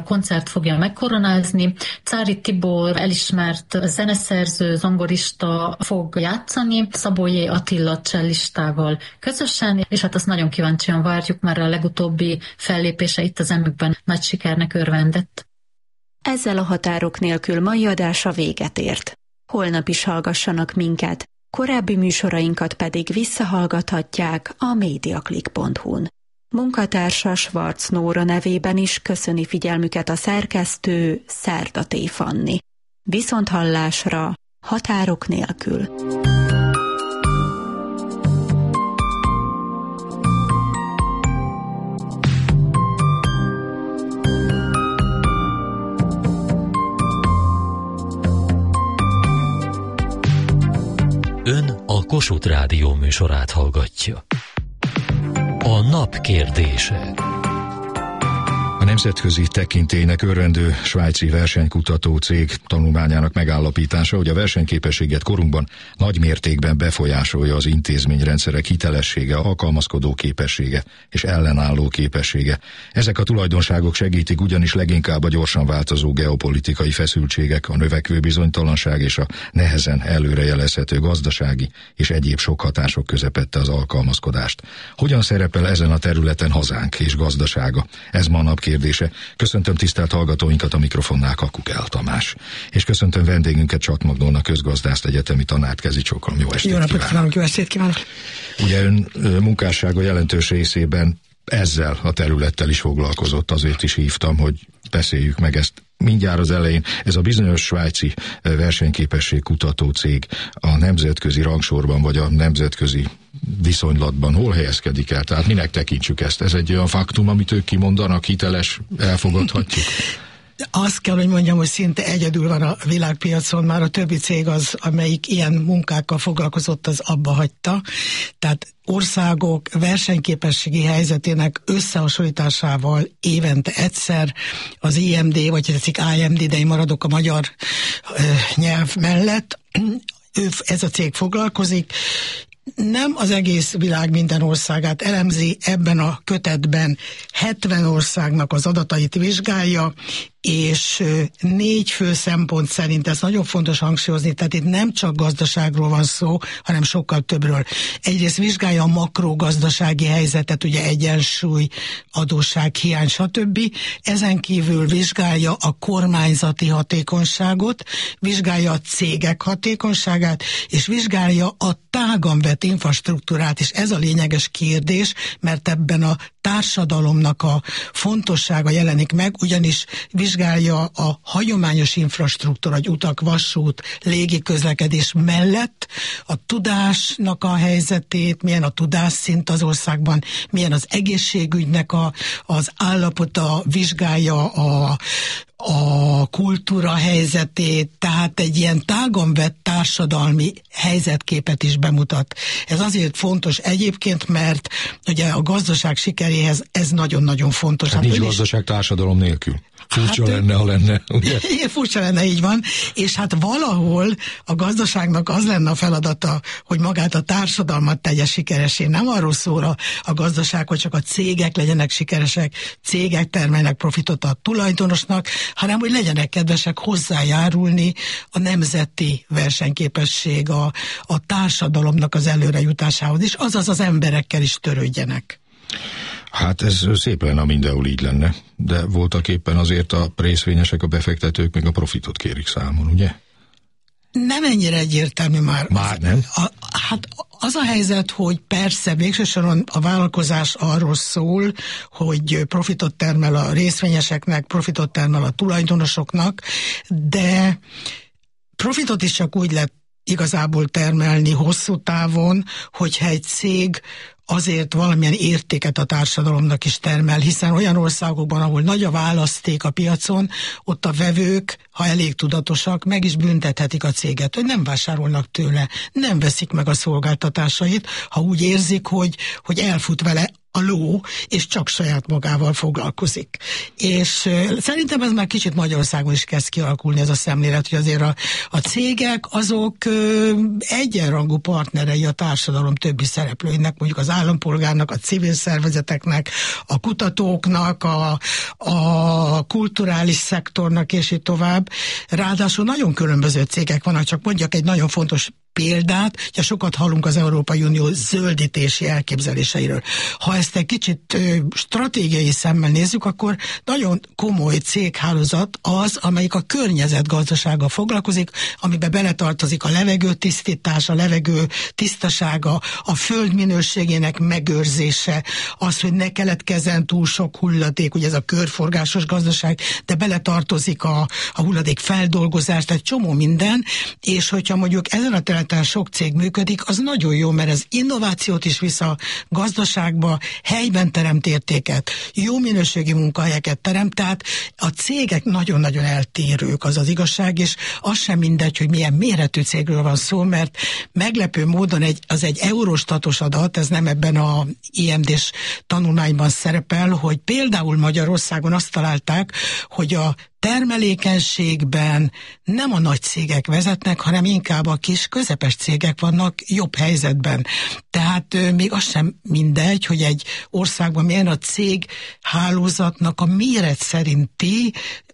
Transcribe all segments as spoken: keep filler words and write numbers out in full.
koncert fogja megkoronázni. Cári Tibor elismert zeneszerző, zongorista fog játszani, Szabólyé Attila csellistával közösen, és hát azt nagyon kíváncsian várjuk, mert a legutóbbi fellépése itt az Emükben nagy sikernek örvendett. Ezzel a Határok nélkül mai adása véget ért. Holnap is hallgassanak minket, korábbi műsorainkat pedig visszahallgathatják a mediaclick pont hu-n. Munkatársa Schwarz Nóra nevében is köszöni figyelmüket a szerkesztő Szerdaté Fanni. Viszonthallásra, Határok nélkül. Ön a Kossuth Rádió műsorát hallgatja. A nap kérdése. A nemzetközi tekintélynek örvendő svájci versenykutató cég tanulmányának megállapítása, hogy a versenyképességet korunkban nagy mértékben befolyásolja az intézményrendszerek hitelessége, alkalmazkodó képessége és ellenálló képessége. Ezek a tulajdonságok segítik ugyanis leginkább a gyorsan változó geopolitikai feszültségek, a növekvő bizonytalanság és a nehezen előrejelezhető gazdasági és egyéb sok hatások közepette az alkalmazkodást. Hogyan szerepel ezen a területen hazánk és gazdasága? Ez ma a nap kérdése. Köszöntöm tisztelt hallgatóinkat, a mikrofonnál Kakukell Tamás. És köszöntöm vendégünket, Csat Magdolna közgazdászt, egyetemi tanárt, kezi csókolom. Jó estét Jó napot kívánok. kívánok, jó estét kívánok. Ugye ön munkássága jelentős részében ezzel a területtel is foglalkozott, azért is hívtam, hogy beszéljük meg ezt mindjárt az elején. Ez a bizonyos svájci versenyképesség kutató cég a nemzetközi rangsorban, vagy a nemzetközi viszonylatban hol helyezkedik el? Tehát minek tekintsük ezt? Ez egy olyan faktum, amit ők kimondanak, hiteles, elfogadhatjuk? Azt kell, hogy mondjam, hogy szinte egyedül van a világpiacon, már a többi cég az, amelyik ilyen munkákkal foglalkozott, az abba hagyta. Tehát országok versenyképességi helyzetének összehasonlításával évente egyszer az I M D, vagy tetszik I M D, de én maradok a magyar ö, nyelv mellett, ő, ez a cég foglalkozik. Nem az egész világ minden országát elemzi, ebben a kötetben hetven országnak az adatait vizsgálja, és négy fő szempont szerint, ez nagyon fontos hangsúlyozni, tehát itt nem csak gazdaságról van szó, hanem sokkal többről. Egyrészt vizsgálja a makrogazdasági helyzetet, ugye egyensúly, adósság, hiány, stb. Ezen kívül vizsgálja a kormányzati hatékonyságot, vizsgálja a cégek hatékonyságát, és vizsgálja a tágan vett infrastruktúrát, és ez a lényeges kérdés, mert ebben a társadalomnak a fontossága jelenik meg, ugyanis vizsgálja a hagyományos infrastruktúra, egy utak, vasút, légiközlekedés mellett a tudásnak a helyzetét, milyen a tudásszint az országban, milyen az egészségügynek a, az állapota, vizsgálja a a kultúra helyzetét, tehát egy ilyen tágon vett társadalmi helyzetképet is bemutat. Ez azért fontos egyébként, mert ugye a gazdaság sikeréhez ez nagyon-nagyon fontos. Hát, hát nincs gazdaság is... társadalom nélkül. Furcsa hát, lenne, ha lenne, ugye? Furcsa lenne, így van. És hát valahol a gazdaságnak az lenne a feladata, hogy magát a társadalmat tegye sikeresé. Nem arról szól a, a gazdaság, hogy csak a cégek legyenek sikeresek, cégek termelnek profitot a tulajdonosnak, hanem hogy legyenek kedvesek hozzájárulni a nemzeti versenyképesség, a, a társadalomnak az előrejutásához is, azaz az emberekkel is törődjenek. Hát ez szép lenne, ha mindenhol így lenne, de voltak éppen azért a részvényesek, a befektetők meg a profitot kérik számon, ugye? Nem ennyire egyértelmű már. Már nem? A, hát az a helyzet, hogy persze végső soron a vállalkozás arról szól, hogy profitot termel a részvényeseknek, profitot termel a tulajdonosoknak, de profitot is csak úgy lehet igazából termelni hosszú távon, hogyha egy cég azért valamilyen értéket a társadalomnak is termel, hiszen olyan országokban, ahol nagy a választék a piacon, ott a vevők, ha elég tudatosak, meg is büntethetik a céget, hogy nem vásárolnak tőle, nem veszik meg a szolgáltatásait, ha úgy érzik, hogy, hogy elfut vele a ló, és csak saját magával foglalkozik. És uh, szerintem ez már kicsit Magyarországon is kezd kialakulni ez a szemlélet, hogy azért a, a cégek azok uh, egyenrangú partnerei a társadalom többi szereplőinek, mondjuk az állampolgárnak, a civil szervezeteknek, a kutatóknak, a, a kulturális szektornak, és így tovább. Ráadásul nagyon különböző cégek vannak, csak mondjak egy nagyon fontos példát, hogy sokat hallunk az Európai Unió zöldítési elképzeléseiről. Ha ezt egy kicsit ö, stratégiai szemmel nézzük, akkor nagyon komoly céghálózat az, amelyik a környezetgazdasággal foglalkozik, amiben beletartozik a levegő tisztítás, a levegő tisztasága, a föld minőségének megőrzése, az, hogy ne keletkezzen túl sok hulladék, ugye ez a körforgásos gazdaság, de beletartozik a, a hulladék feldolgozás, tehát csomó minden, és hogyha mondjuk ezen a területen sok cég működik, az nagyon jó, mert ez innovációt is visz a gazdaságba, helyben teremt értéket, jó minőségi munkahelyeket teremt, tehát a cégek nagyon-nagyon eltérők, az az igazság, és az sem mindegy, hogy milyen méretű cégről van szó, mert meglepő módon egy, az egy Eurostatos adat, ez nem ebben a I M D-s tanulmányban szerepel, hogy például Magyarországon azt találták, hogy a termelékenységben nem a nagy cégek vezetnek, hanem inkább a kis közepes cégek vannak jobb helyzetben. Tehát még az sem mindegy, hogy egy országban milyen a cég hálózatnak a méret szerinti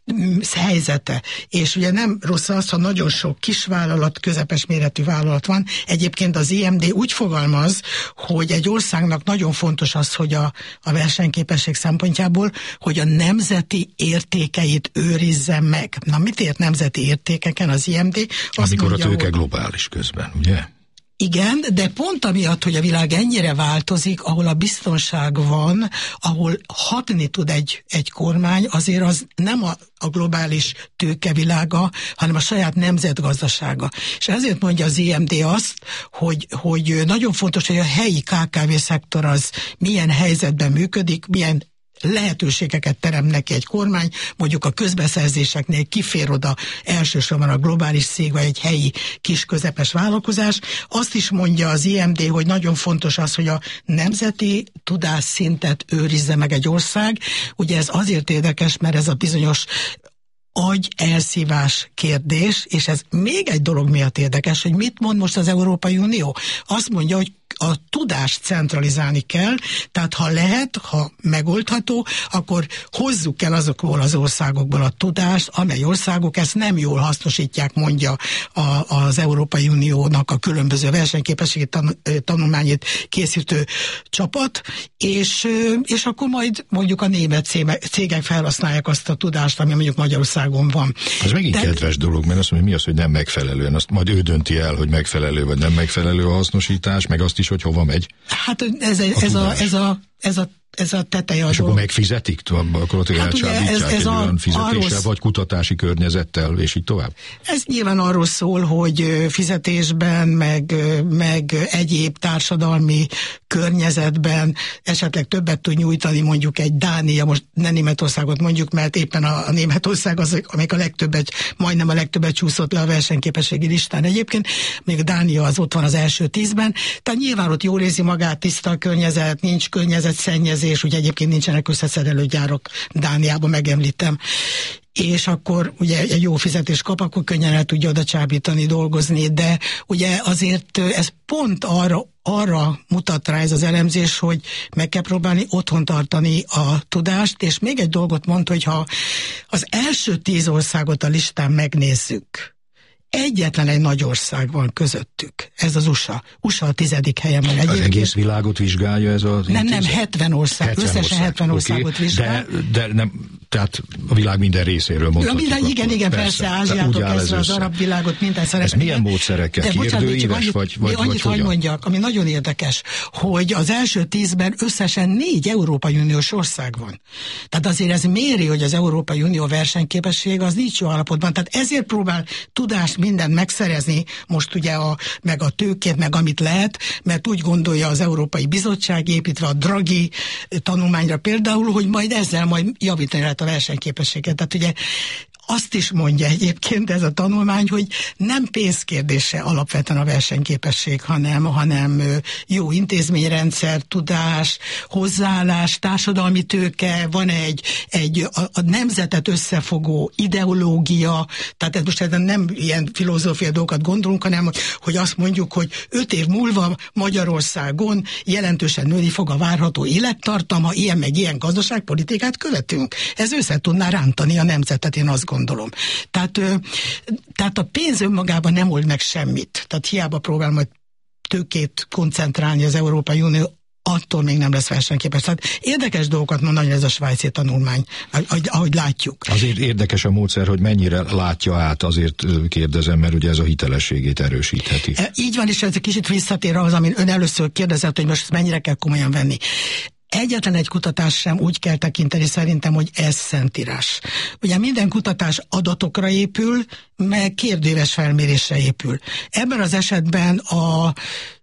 helyzete. És ugye nem rossz az, ha nagyon sok kisvállalat, közepes méretű vállalat van. Egyébként az I M D úgy fogalmaz, hogy egy országnak nagyon fontos az, hogy a, a versenyképesség szempontjából, hogy a nemzeti értékeit őrizze meg. Na, mit ért nemzeti értékeken az I M D? Azt Amikor mondja, a tőke hogy... globális közben, ugye? Igen, de pont amiatt, hogy a világ ennyire változik, ahol a biztonság van, ahol hatni tud egy, egy kormány, azért az nem a, a globális tőkevilága, hanem a saját nemzetgazdasága. És ezért mondja az I M D azt, hogy, hogy nagyon fontos, hogy a helyi K K V szektor az milyen helyzetben működik, milyen lehetőségeket terem neki egy kormány, mondjuk a közbeszerzéseknél kifér oda elsősorban a globális cég, vagy egy helyi kis közepes vállalkozás. Azt is mondja az I M D, hogy nagyon fontos az, hogy a nemzeti tudásszintet őrizze meg egy ország. Ugye ez azért érdekes, mert ez a bizonyos agy elszívás kérdés, és ez még egy dolog miatt érdekes, hogy mit mond most az Európai Unió. Azt mondja, hogy a tudást centralizálni kell, tehát ha lehet, ha megoldható, akkor hozzuk el azokból az országokból a tudást, amely országok ezt nem jól hasznosítják, mondja a, az Európai Uniónak a különböző versenyképességi tan, tanulmányét készítő csapat, és, és akkor majd mondjuk a német cégek felhasználják azt a tudást, ami mondjuk Magyarországon van. Ez megint De... kedves dolog, mert azt mondja, mi az, hogy nem megfelelően, azt majd ő dönti el, hogy megfelelő vagy nem megfelelő a hasznosítás, meg azt is, hogy hova megy. Hát ez a, ez a, ez a, ez a ez a teteje a És dolog. akkor megfizetik? Akkor ott hát elcsábítják ez, ez egy a, olyan fizetéssel, arról, vagy kutatási környezettel, és így tovább? Ez nyilván arról szól, hogy fizetésben, meg, meg egyéb társadalmi környezetben esetleg többet tud nyújtani mondjuk egy Dánia, most ne Németországot mondjuk, mert éppen a, a Németország az, amelyik a legtöbbet, majdnem a legtöbbet csúszott le a versenyképességi listán egyébként, még a Dánia az ott van az első tízben, tehát nyilván ott jól érzi magát, tiszta a környezet, nincs környezetszennyezés, ugye egyébként nincsenek összeszerelőgyárok Dániában, megemlítem. És akkor ugye egy jó fizetést kap, akkor könnyen el tudja oda csábítani, dolgozni, de ugye azért ez pont arra, arra mutat rá ez az elemzés, hogy meg kell próbálni otthon tartani a tudást, és még egy dolgot mond, hogy ha az első tíz országot a listán megnézzük, egyetlen egy nagy ország van közöttük. Ez az U S A. U S A a tizedik helyen van. Az egész világot vizsgálja ez az Nem, nem, hetven ország. hetven összesen ország. hetven országot okay. vizsgál. De, de nem, tehát a világ minden részéről mondhatjuk. Ja, minden, igen, igen, persze, persze Ázsiától kezdve az arab világot minden szerepel. Ez milyen módszerekkel? Kérdőíves vagy, vagy, vagy annyit hagy mondjak, ami nagyon érdekes, hogy az első tízben összesen négy Európai Uniós ország van. Tehát azért ez méri, hogy az Európai Unió versenyképesség az nincs jó állapotban. Tehát ezért próbál tudást mindent megszerezni, most ugye a, meg a tőkét, meg amit lehet, mert úgy gondolja az Európai Bizottság, építve a Draghi tanulmányra például, hogy majd ezzel majd javítani lehet a versenyképességet. Tehát ugye azt is mondja egyébként ez a tanulmány, hogy nem pénzkérdése alapvetően a versenyképesség, hanem, hanem jó intézményrendszer, tudás, hozzáállás, társadalmi tőke, van egy, egy a, a nemzetet összefogó ideológia, tehát ez most nem ilyen filozófiai dolgokat gondolunk, hanem hogy azt mondjuk, hogy öt év múlva Magyarországon jelentősen nőni fog a várható élettartam, ha ilyen meg ilyen gazdaságpolitikát követünk. Ez össze tudná rántani a nemzetet, én azt gondolom. Tehát, tehát a pénz önmagában nem old meg semmit. Tehát hiába próbál majd tőkét koncentrálni az Európai Unió, attól még nem lesz versenyképes. Tehát érdekes dolgokat mond nagyon ez a svájci tanulmány, ahogy, ahogy látjuk. Azért érdekes a módszer, hogy mennyire látja át, azért kérdezem, mert ugye ez a hitelességét erősítheti. E, így van, és ez egy kicsit visszatér ahhoz, amin ön először kérdezett, hogy most mennyire kell komolyan venni. Egyetlen egy kutatás sem úgy kell tekinteni szerintem, hogy ez szentírás. Ugye minden kutatás adatokra épül, meg kérdőves felmérésre épül. Ebben az esetben a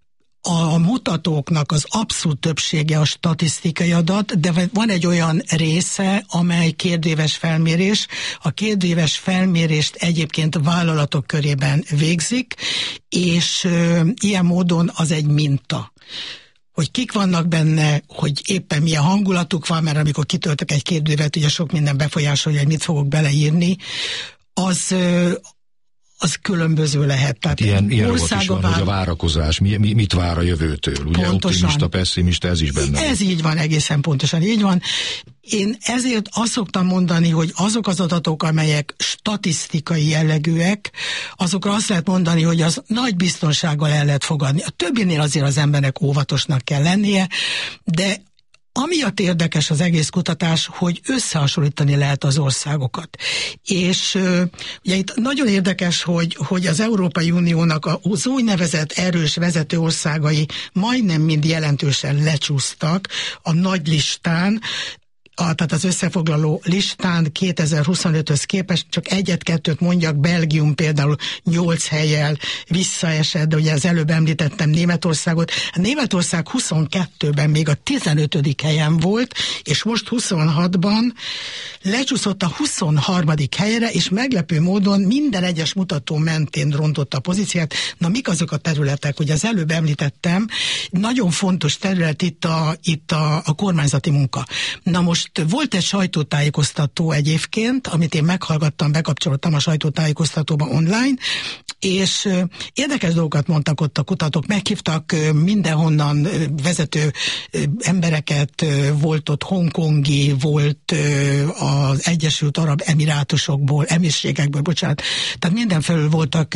A mutatóknak az abszolút többsége a statisztikai adat, de van egy olyan része, amely kérdéves felmérés. A kérdéves felmérést egyébként vállalatok körében végzik, és ö, ilyen módon az egy minta. Hogy kik vannak benne, hogy éppen milyen hangulatuk van, mert amikor kitöltök egy kérdővet, ugye sok minden befolyásolja, hogy mit fogok beleírni, az... Ö, az különböző lehet. Tehát ilyen ilyen is van, vár... hogy a várakozás, mi, mi, mit vár a jövőtől. Ugye pontosan. Optimista, pessimista, ez is benne Ez van. így van, egészen pontosan így van. Én ezért azt szoktam mondani, hogy azok az adatok, amelyek statisztikai jellegűek, azokra azt lehet mondani, hogy az nagy biztonsággal el lehet fogadni. A többinél azért az embernek óvatosnak kell lennie, de amiatt érdekes az egész kutatás, hogy összehasonlítani lehet az országokat. És uh, ugye itt nagyon érdekes, hogy, hogy az Európai Uniónak az úgynevezett erős vezető országai majdnem mind jelentősen lecsúsztak a nagy listán, A, tehát az összefoglaló listán kétezer-huszonöthöz képest csak egyet-kettőt mondjak, Belgium például nyolc hellyel visszaesett, de ugye az előbb említettem Németországot. A Németország huszonkettőben még a tizenötödik helyen volt, és most huszonhatban lecsúszott a huszonharmadik helyre, és meglepő módon minden egyes mutató mentén rontotta a pozíciát. Na, mik azok a területek? Hogy az előbb említettem, nagyon fontos terület itt a, itt a, a kormányzati munka. Na most volt egy sajtótájékoztató egyébként, amit én meghallgattam, bekapcsoltam a sajtótájékoztatóba online, és érdekes dolgokat mondtak ott a kutatók, meghívtak mindenhonnan vezető embereket, volt ott hongkongi, volt az Egyesült Arab Emirátusokból, emírségekből, bocsánat, tehát mindenfelől voltak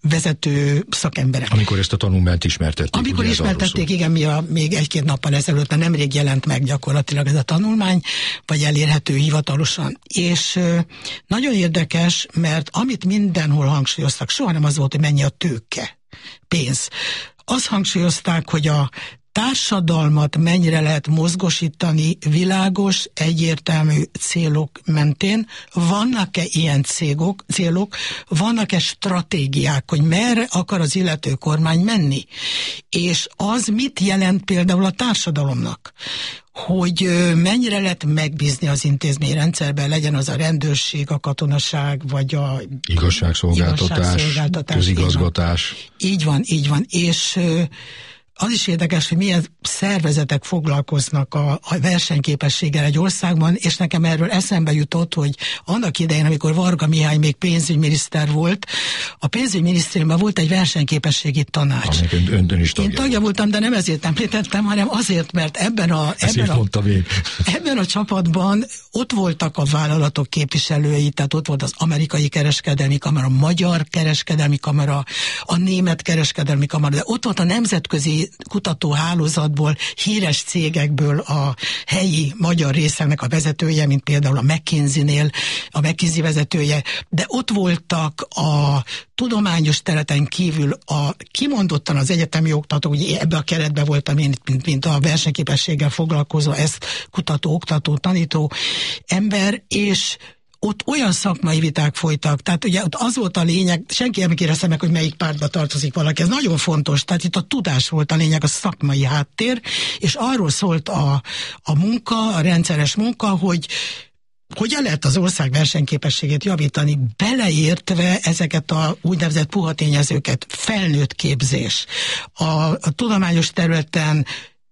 vezető szakemberek. Amikor ezt a tanulmányt ismertették. Amikor ismertették, igen, mi a, még egy-két nappal ezelőtt, mert nemrég jelent meg gyakorlatilag ez a tanulmány, vagy elérhető hivatalosan. És nagyon érdekes, mert amit mindenhol hangsúlyoztak, soha nem az volt, hogy mennyi a tőke, pénz. Azt hangsúlyozták, hogy a társadalmat mennyire lehet mozgosítani világos, egyértelmű célok mentén. Vannak-e ilyen célok, célok, vannak-e stratégiák, hogy merre akar az illető kormány menni? És az mit jelent például a társadalomnak? Hogy mennyire lehet megbízni az intézményrendszerben, legyen az a rendőrség, a katonaság, vagy a igazságszolgáltatás, igazságszolgáltatás közigazgatás. Így van, így van. És az is érdekes, hogy milyen szervezetek foglalkoznak a, a versenyképességgel egy országban, és nekem erről eszembe jutott, hogy annak idején, amikor Varga Mihály még pénzügyminiszter volt, a pénzügyminisztériumban volt egy versenyképességi tanács. Ön, ön, ön is tagja. Én tagja voltam, de nem ezért említettem, hanem azért, mert ebben a, ebben a, ebben a csapatban ott voltak a vállalatok képviselői, tehát ott volt az amerikai kereskedelmi kamara, a magyar kereskedelmi kamara, a német kereskedelmi kamara, de ott volt a nemzetközi kutatóhálózatból, híres cégekből a helyi magyar részének a vezetője, mint például a McKinsey-nél a McKinsey vezetője, de ott voltak a tudományos területen kívül a kimondottan az egyetemi oktatók, ugye ebbe a keretbe voltam én, mint, mint a versenyképességgel foglalkozó, ezt kutató, oktató, tanító ember, és ott olyan szakmai viták folytak, tehát ugye ott az volt a lényeg, senki nem kérdezte meg, hogy melyik pártba tartozik valaki, ez nagyon fontos, tehát itt a tudás volt a lényeg, a szakmai háttér, és arról szólt a, a munka, a rendszeres munka, hogy hogyan lehet az ország versenyképességét javítani, beleértve ezeket a úgynevezett puha tényezőket, felnőtt képzés, a, a tudományos területen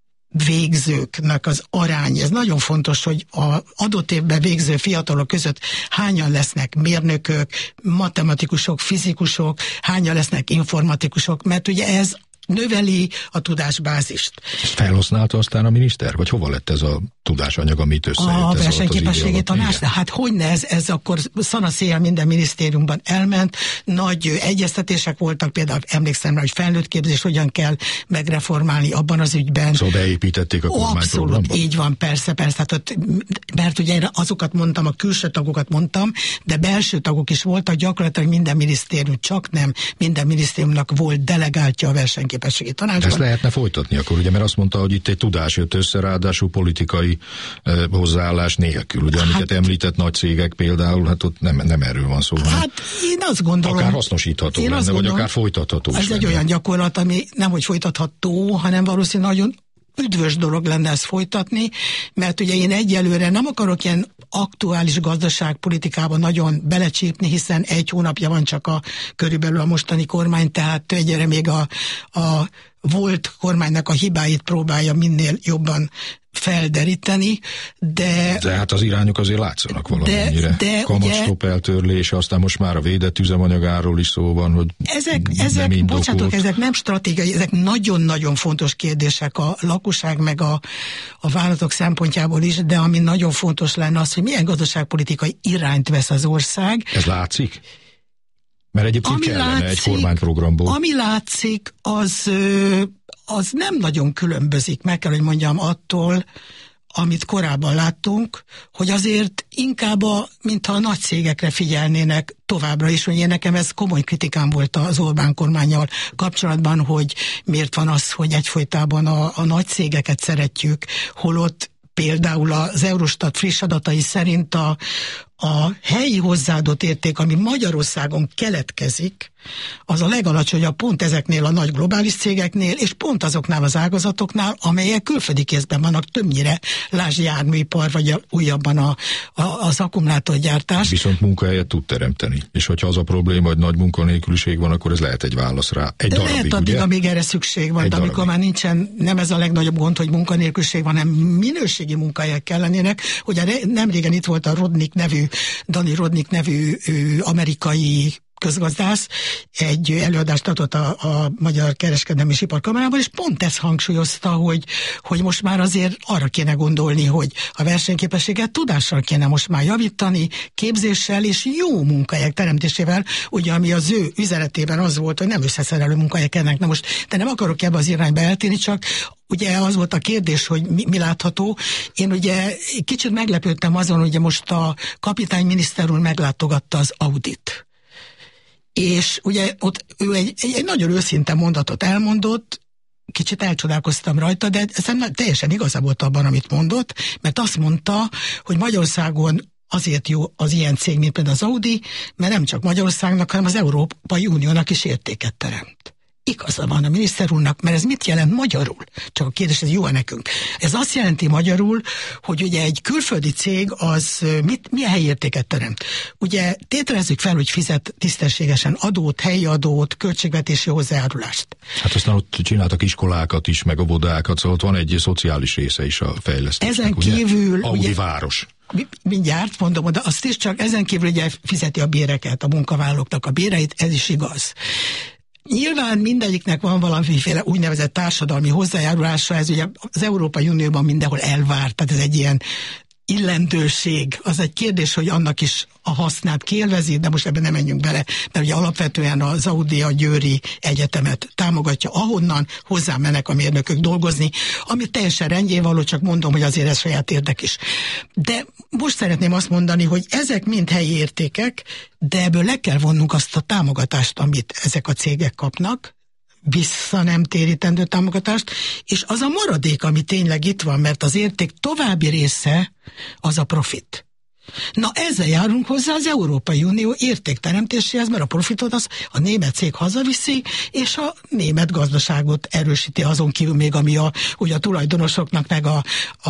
végzőknek az arány. Ez nagyon fontos, hogy az adott évben végző fiatalok között hányan lesznek mérnökök, matematikusok, fizikusok, hányan lesznek informatikusok, mert ugye ez növeli a tudásbázist. Ezt felhasználta aztán a miniszter? Vagy hova lett ez a tudásanyag, amit összejött? A versenyképességi tanács, de hát hogyne ez, ez akkor szanaszéjjel minden minisztériumban elment, nagy egyeztetések voltak, például emlékszem rá, hogy felnőtt képzés hogyan kell megreformálni abban az ügyben. Szóval beépítették a kormányprogramba? Abszolút, így van, persze, persze, hát ott, mert ugye én azokat mondtam, a külső tagokat mondtam, de belső tagok is voltak, gyakorlatilag minden minisztérium, csak nem minden minisztériumnak volt delegáltja a versenyképességi tanácsban. De ezt lehetne folytatni akkor, ugye, mert azt mondta, hogy itt egy tudás jött össze, ráadásul politikai eh, hozzáállás nélkül. Ugye, amiket hát, említett nagy cégek például, hát ott nem, nem erről van szó. Hát én azt gondolom... Akár hasznosítható lenne, gondolom, vagy akár folytatható Ez is egy lenne. olyan gyakorlat, ami nem hogy folytatható, hanem valószínűleg nagyon üdvös dolog lenne ezt folytatni, mert ugye én egyelőre nem akarok ilyen aktuális gazdaságpolitikában nagyon belecsípni, hiszen egy hónapja van csak a körülbelül a mostani kormány, tehát egyre még a, a volt kormánynak a hibáit próbálja minél jobban felderíteni, de... De hát az irányok azért látszanak valamennyire. De, de kamatstop eltörlése, aztán most már a védett üzemanyagáról is szó van, hogy ezek, ezek bocsánatok, ezek nem stratégiai, ezek nagyon-nagyon fontos kérdések a lakosság meg a, a vállalatok szempontjából is, de ami nagyon fontos lenne az, hogy milyen gazdaságpolitikai irányt vesz az ország. Ez látszik? Mert egyébként ami kellene látszik, egy kormányprogramból. Ami látszik, az, az nem nagyon különbözik, meg kell, hogy mondjam, attól, amit korábban láttunk, hogy azért inkább, a, mintha a nagy cégekre figyelnének továbbra is, hogy én nekem ez komoly kritikám volt az Orbán kormánnyal kapcsolatban, hogy miért van az, hogy egyfolytában a, a nagy cégeket szeretjük, holott például az Eurostat friss adatai szerint a, a helyi hozzáadott érték, ami Magyarországon keletkezik, az a legalacsonyabb pont ezeknél a nagy globális cégeknél, és pont azoknál az ágazatoknál, amelyek külföldi kézben vannak, többnyire, lásd járműipar, vagy a, újabban a, a, az akkumulátorgyártás. Viszont munkahelyet tud teremteni. És hogyha az a probléma, hogy nagy munkanélküliség van, akkor ez lehet egy válasz rá. Egy de darabig, lehet addig, ugye? amíg erre szükség van, egy de amikor darabig. Már nincsen, nem ez a legnagyobb gond, hogy munkanélküliség van, hanem minőségi munkahelyek kellenének. Ugye nem régen itt volt a Rodnik nevű, Dani Rodnik nevű ő, amerikai közgazdász, egy előadást adott a, a Magyar Kereskedelmi és Iparkamarában, és pont ezt hangsúlyozta, hogy, hogy most már azért arra kéne gondolni, hogy a versenyképességet tudással kéne most már javítani, képzéssel és jó munkahelyek teremtésével, ugye ami az ő üzenetében az volt, hogy nem összeszerelő munkahelyek ennek. Na most, de nem akarok ebbe az irányba eltérni, csak ugye az volt a kérdés, hogy mi, mi látható. Én ugye kicsit meglepődtem azon, hogy most a kapitány miniszter úr meglátogatta az Audit. És ugye ott ő egy, egy, egy nagyon őszinte mondatot elmondott, kicsit elcsodálkoztam rajta, de szerintem teljesen igaza volt abban, amit mondott, mert azt mondta, hogy Magyarországon azért jó az ilyen cég, mint például az Audi, mert nem csak Magyarországnak, hanem az Európai Uniónak is értéket teremt. Igaza van a miniszter úrnak, mert ez mit jelent magyarul? Csak a kérdés, ez jó-e nekünk? Ez azt jelenti magyarul, hogy ugye egy külföldi cég az mit, milyen helyi értéket teremt? Ugye tételezzük fel, hogy fizet tisztességesen adót, helyi adót, költségvetési hozzájárulást. Hát aztán ott csináltak iskolákat is, meg óvodákat, szóval ott van egy szociális része is a fejlesztésnek. Ezen kívül... Ugye? Audi ugye, város. Mindjárt mondom, de azt is csak ezen kívül ugye fizeti a béreket, a munkavállalóknak a béreit, ez is igaz. Nyilván mindegyiknek van valamiféle úgynevezett társadalmi hozzájárulása, ez ugye az Európai Unióban mindenhol elvárt, tehát ez egy ilyen illendőség. Az egy kérdés, hogy annak is a hasznát kiélvezi, de most ebben nem menjünk bele, mert ugye alapvetően az Audi a Győri Egyetemet támogatja, ahonnan hozzá mennek a mérnökök dolgozni, ami teljesen rendjén való, csak mondom, hogy azért ez saját érdek is. De most szeretném azt mondani, hogy ezek mind helyi értékek, de ebből le kell vonnunk azt a támogatást, amit ezek a cégek kapnak, vissza nem térítendő támogatást, és az a maradék, ami tényleg itt van, mert az érték további része az a profit. Na ezzel járunk hozzá az Európai Unió értékteremtéséhez, mert a profitot az a német cég hazaviszi, és a német gazdaságot erősíti, azon kívül még, ami a, ugye a tulajdonosoknak meg a, a,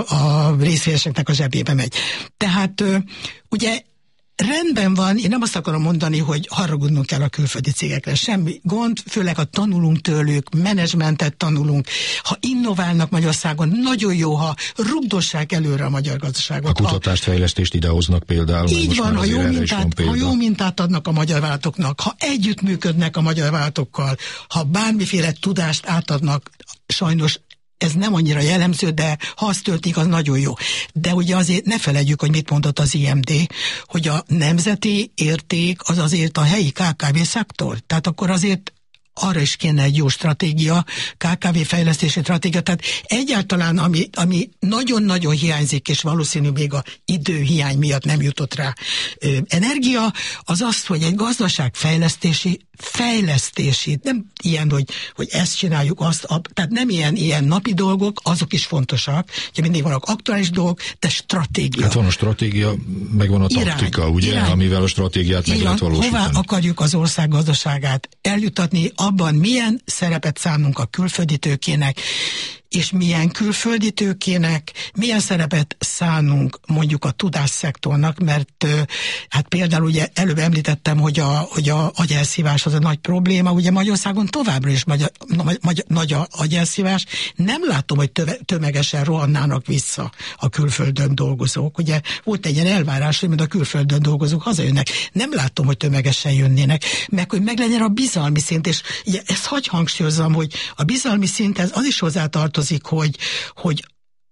a részvényeseknek a zsebébe megy. Tehát ugye rendben van, én nem azt akarom mondani, hogy haragudnunk kell a külföldi cégekre, semmi gond, főleg ha tanulunk tőlük, menedzsmentet tanulunk, ha innoválnak Magyarországon, nagyon jó, ha rugdossák előre a magyar gazdaságot. A kutatást, fejlesztést idehoznak például. Így van, ha jó, mintát, ha jó mintát adnak a magyar vállalatoknak, ha együttműködnek a magyar vállalatokkal, ha bármiféle tudást átadnak, sajnos ez nem annyira jellemző, de ha az történik, az nagyon jó. De ugye azért ne felejtjük, hogy mit mondott az I M D, hogy a nemzeti érték az azért a helyi ká ká vé szektor. Tehát akkor azért arra is kéne egy jó stratégia, ká ká vé fejlesztési stratégia, tehát egyáltalán, ami, ami nagyon-nagyon hiányzik, és valószínű még a időhiány miatt nem jutott rá ö, energia, az az, hogy egy gazdaságfejlesztési fejlesztési, nem ilyen, hogy, hogy ezt csináljuk, azt, a, tehát nem ilyen, ilyen napi dolgok, azok is fontosak, hogy mindig vannak aktuális dolgok, de stratégia. Hát van a stratégia, meg van a taktika, irány, ugye, irány, amivel a stratégiát meg lehet valósítani. Hová akarjuk az ország gazdaságát eljutatni, abban milyen szerepet szánunk a külföldi tőkének, és milyen külföldi tőkének, milyen szerepet szánunk mondjuk a tudásszektornak, mert hát például ugye előbb említettem, hogy a, hogy a agyelszívás az a nagy probléma, ugye Magyarországon továbbra is magyar, magyar, nagy a agyelszívás, nem látom, hogy töve, tömegesen rohannának vissza a külföldön dolgozók, ugye volt egy ilyen elvárás, hogy a külföldön dolgozók hazajönnek, nem látom, hogy tömegesen jönnének, meg hogy meglegyen a bizalmi szint, és ugye ezt hagy hangsúlyozzam, hogy a bizalmi szinthez az is hozzátartozik, Hogy, hogy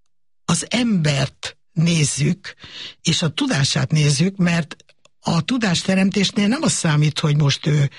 az embert nézzük, és a tudását nézzük, mert a tudásteremtésnél nem az számít, hogy most ő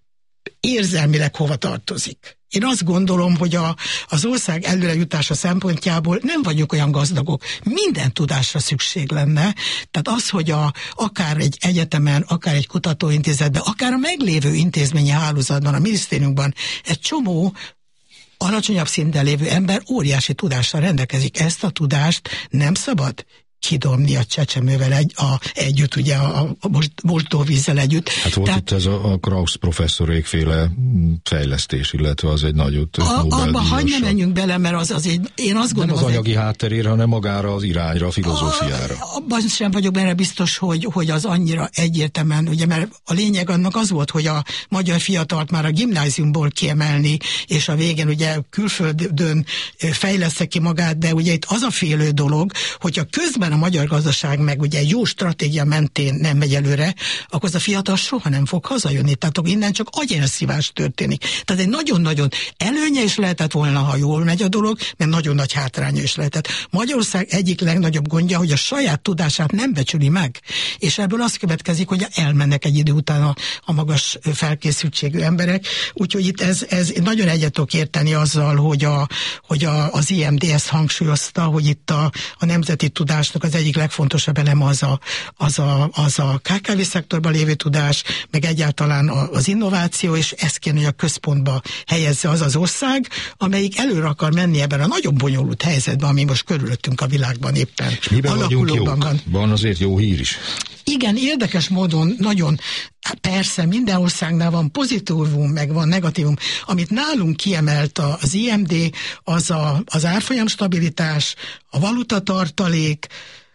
érzelmileg hova tartozik. Én azt gondolom, hogy a, az ország előrejutása szempontjából nem vagyunk olyan gazdagok. Minden tudásra szükség lenne. Tehát az, hogy a, akár egy egyetemen, akár egy kutatóintézetben, akár a meglévő intézményi hálózatban, a minisztériumban egy csomó alacsonyabb szinten lévő ember óriási tudással rendelkezik. Ezt a tudást nem szabad kidomni a csecsemővel egy, a, együtt, ugye a, a most, mosdóvízzel együtt. Hát volt Tehát, itt ez a, a Krausz professzorékféle fejlesztés, illetve az egy nagyot Nobel-díjasa. Abba hagyj ne menjünk bele, mert az, az egy, én azt gondolom... Nem az, az anyagi egy, hátterére, hanem magára az irányra, a filozófiára. A, abban sem vagyok benne biztos, hogy, hogy az annyira egyértelműen, ugye, mert a lényeg annak az volt, hogy a magyar fiatalt már a gimnáziumból kiemelni, és a végén ugye külföldön fejleszte ki magát, de ugye itt az a félő dolog, hogy a közben a magyar gazdaság meg ugye egy jó stratégia mentén nem megy előre, akkor az a fiatal soha nem fog hazajönni. Tehát akkor innen csak agyelszívás történik. Tehát egy nagyon-nagyon előnye is lehetett volna, ha jól megy a dolog, mert nagyon nagy hátránya is lehetett. Magyarország egyik legnagyobb gondja, hogy a saját tudását nem becsüli meg. És ebből az következik, hogy elmennek egy idő után a, a magas felkészültségű emberek. Úgyhogy itt ez, ez nagyon egyet tudok érteni azzal, hogy, a, hogy a, az I M D ezt hangsúlyozta, hogy itt a, a nemzeti tudásnak az egyik legfontosabb elem az a, az a, az a ká ká vé szektorban lévő tudás, meg egyáltalán az innováció, és ezt kéne, hogy a központba helyezze az az ország, amelyik előre akar menni ebben a nagyon bonyolult helyzetben, ami most körülöttünk a világban éppen. És miben vagyunk jók? Van. Van azért jó hír is. Igen, érdekes módon nagyon, persze minden országnál van pozitívum, meg van negatívum. Amit nálunk kiemelt az I M D, az a, az árfolyam stabilitás, a valutatartalék,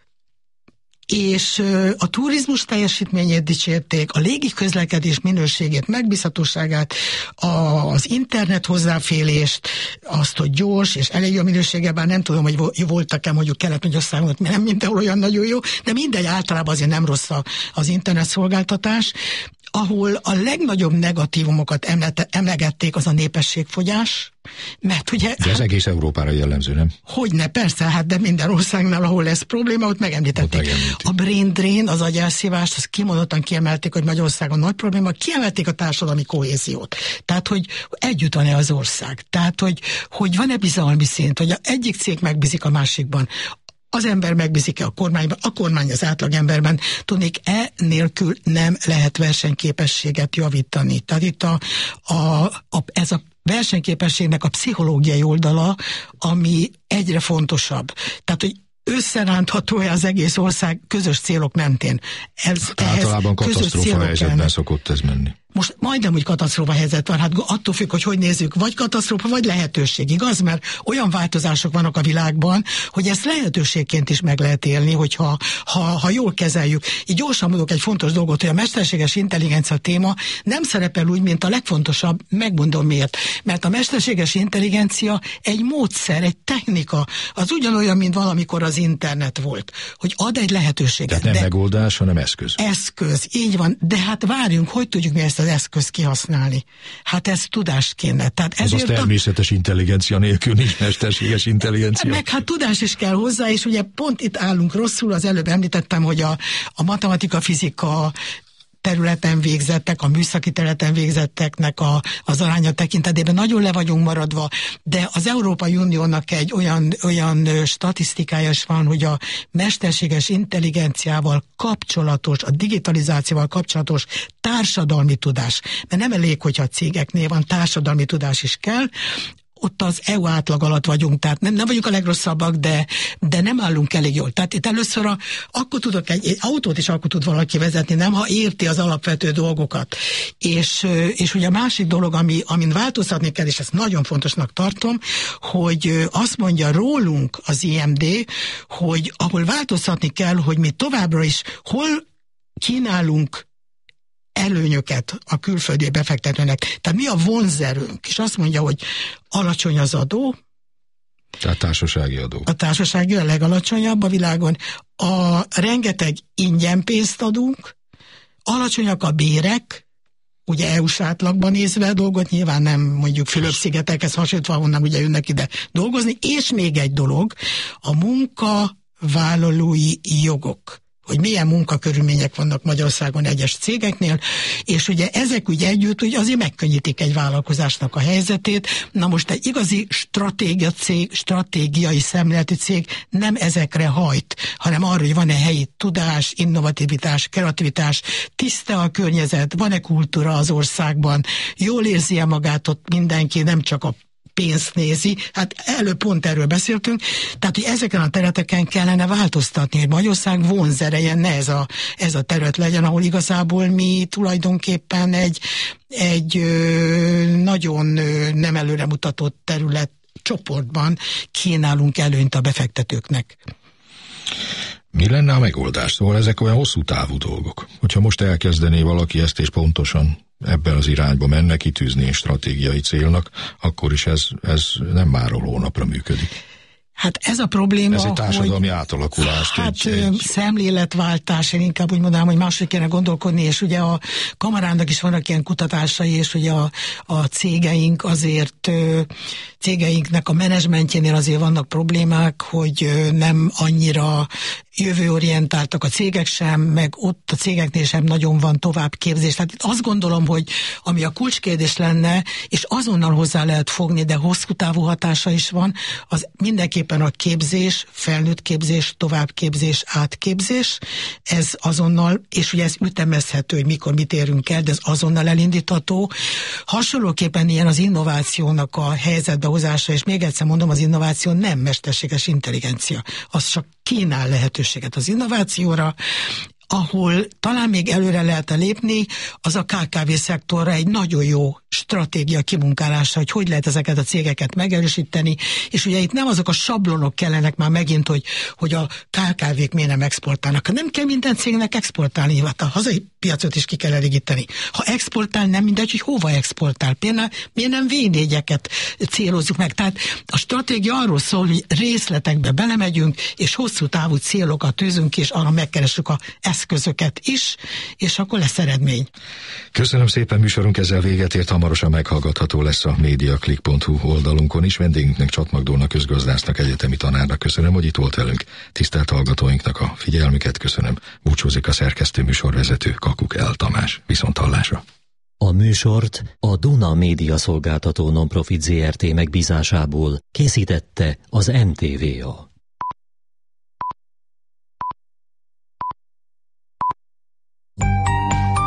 és a turizmus teljesítményét dicsérték, a légi-közlekedés minőségét, megbízhatóságát, az internet hozzáférést, azt, hogy gyors és elég jó minősége, bár nem tudom, hogy voltak-e mondjuk Kelet-Magyarországon, mert nem mindenhol olyan nagyon jó, de mindegy, általában azért nem rossz az internet szolgáltatás. Ahol a legnagyobb negatívumokat emlegették, az a népességfogyás, mert ugye... De ez hát, egész Európára jellemző, nem? Hogyne, persze, hát de minden országnál, ahol lesz probléma, ott megemlítették. Ott a brain drain, az agyelszívást, azt kimondottan kiemelték, hogy Magyarországon nagy probléma, kiemelték a társadalmi kohéziót. Tehát, hogy együtt van-e az ország. Tehát, hogy, hogy van-e bizalmi szint, hogy egyik cég megbízik a másikban. Az ember megbízik-e a kormányban, a kormány az átlagemberben. Tudnék, e nélkül nem lehet versenyképességet javítani. Tehát itt a, a, a, ez a versenyképességnek a pszichológiai oldala, ami egyre fontosabb. Tehát, hogy összerántható-e az egész ország közös célok mentén? Ez, általában katasztrófa helyzetben szokott ez menni. Most majdnem úgy katasztrófa helyzet van, hát attól függ, hogy hogy nézzük, vagy katasztrófa, vagy lehetőség, igaz? Mert olyan változások vannak a világban, hogy ezt lehetőségként is meg lehet élni, hogyha ha, ha jól kezeljük. Így gyorsan mondok egy fontos dolgot, hogy a mesterséges intelligencia téma nem szerepel úgy, mint a legfontosabb, megmondom miért. Mert a mesterséges intelligencia egy módszer, egy technika, az ugyanolyan, mint valamikor az internet volt, hogy ad egy lehetőséget. Tehát nem de megoldás, hanem eszköz. Eszköz, így van, de hát várjunk, hogy tudjuk mi ezt az eszközt kihasználni. Hát ez tudás kéne. Tehát az az természetes a... intelligencia nélkül nincs mesterséges intelligencia. Meg hát tudás is kell hozzá, és ugye pont itt állunk rosszul, az előbb említettem, hogy a, a matematika, fizika területen végzettek, a műszaki területen végzetteknek a, az aránya tekintetében nagyon le vagyunk maradva, de az Európai Uniónak egy olyan, olyan statisztikája is van, hogy a mesterséges intelligenciával kapcsolatos, a digitalizációval kapcsolatos társadalmi tudás, mert nem elég, hogyha a cégeknél van, társadalmi tudás is kell, ott az é u átlag alatt vagyunk, tehát nem, nem vagyunk a legrosszabbak, de, de nem állunk elég jól. Tehát itt először a, akkor tudok egy, egy autót is akkor tud valaki vezetni, nem, ha érti az alapvető dolgokat. És, és ugye a másik dolog, ami, amin változtatni kell, és ezt nagyon fontosnak tartom, hogy azt mondja rólunk az i em dé, hogy ahol változtatni kell, hogy mi továbbra is hol kínálunk előnyöket a külföldi befektetőnek. Tehát mi a vonzerőnk? És azt mondja, hogy alacsony az adó. Tehát társasági adó. A társasági a legalacsonyabb a világon. A rengeteg ingyen pénzt adunk, alacsonyak a bérek, ugye é u-s átlagban nézve a dolgot, nyilván nem mondjuk Fülöp-szigetekhez hasonlítva, honnan ugye jönnek ide dolgozni, és még egy dolog, a munkavállalói jogok, hogy milyen munkakörülmények vannak Magyarországon egyes cégeknél, és ugye ezek úgy együtt ugye azért megkönnyítik egy vállalkozásnak a helyzetét. Na most egy igazi stratégia cég, stratégiai szemléletű cég nem ezekre hajt, hanem arra, hogy van-e helyi tudás, innovativitás, kreativitás, tiszta a környezet, van-e kultúra az országban, jól érzi-e magát ott mindenki, nem csak a pénzt nézi, hát előbb pont erről beszéltünk, tehát hogy ezeken a területeken kellene változtatni, hogy Magyarország vonzereje ne ez a, ez a terület legyen, ahol igazából mi tulajdonképpen egy, egy ö, nagyon ö, nem előremutatott terület csoportban kínálunk előnyt a befektetőknek. Mi lenne a megoldás? Szóval ezek olyan hosszú távú dolgok. Hogyha most elkezdené valaki ezt és pontosan ebben az irányba menne, kitűzni stratégiai célnak, akkor is ez, ez nem máról hónapra működik. Hát ez a probléma, ez egy társadalmi hogy, átalakulást. Hát egy, egy... szemléletváltás, én inkább úgy mondanám, hogy máshogy kéne gondolkodni, és ugye a kamarának is vannak ilyen kutatásai, és ugye a, a cégeink azért, cégeinknek a menedzsmentjénél azért vannak problémák, hogy nem annyira jövőorientáltak a cégek sem, meg ott a cégeknél sem nagyon van továbbképzés. Tehát itt azt gondolom, hogy ami a kulcskérdés lenne, és azonnal hozzá lehet fogni, de hosszú távú hatása is van, az mindenképpen a képzés, felnőtt képzés, továbbképzés, átképzés, ez azonnal, és ugye ez ütemezhető, hogy mikor mit érünk el, de ez azonnal elindítható. Hasonlóképpen ilyen az innovációnak a helyzetbe hozása, és még egyszer mondom, az innováció nem mesterséges intelligencia. Az csak kínál lehetőséget az innovációra, ahol talán még előre lehet lépni, az a ká ká vé szektorra egy nagyon jó stratégia kimunkálása, hogy hogy lehet ezeket a cégeket megerősíteni, és ugye itt nem azok a sablonok kellenek már megint, hogy, hogy a ká ká vék miért nem exportálnak. Nem kell minden cégnek exportálni, hát a hazai piacot is ki kell elégíteni. Ha exportál, nem mindegy, hogy hova exportál. Például miért nem vé négyeket célozzuk meg. Tehát a stratégia arról szól, hogy részletekbe belemegyünk, és hosszú távú célokat tűzünk, és arra megkeressük a eszközöket is, és akkor lesz eredmény. Köszönöm szépen, műsorunk ezzel véget ért, hamarosan meghallgatható lesz a mediaclick pont hu oldalunkon is. Vendégünknek, Csat Magdolna közgazdásznak, egyetemi tanárnak köszönöm, hogy itt volt velünk. Tisztelt hallgatóinknak a figyelmüket köszönöm. Búcsúzik a szerkesztő műsorvezető Kakuk El Tamás. Viszonthallásra. A műsort a Duna Média Szolgáltató Nonprofit zé er té megbízásából készítette az em té vé á.